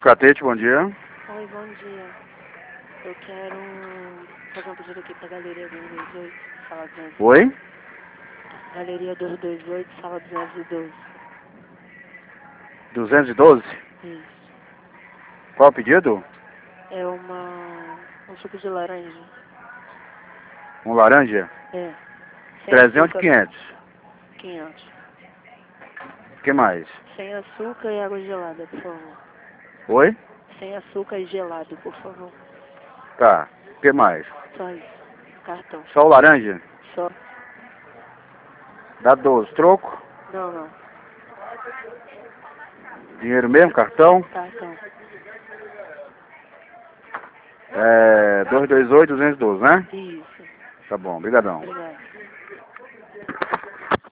Catete, bom dia. Oi, bom dia. Eu quero fazer um pedido aqui pra Galeria 228, sala 212. Oi? Galeria 228, sala 212. 212? Isso. Qual o pedido? É um suco de laranja. Um laranja? É. Sem 300 açúcar. 500. 500. O que mais? Sem açúcar e água gelada, por favor. Oi? Sem açúcar e gelado, por favor. Tá. O que mais? Só isso. Cartão. Só o laranja? Só. Dá 12. Troco? Não, não. Dinheiro mesmo? Cartão? Cartão. 228, 212, né? Isso. Tá bom, brigadão. Obrigado.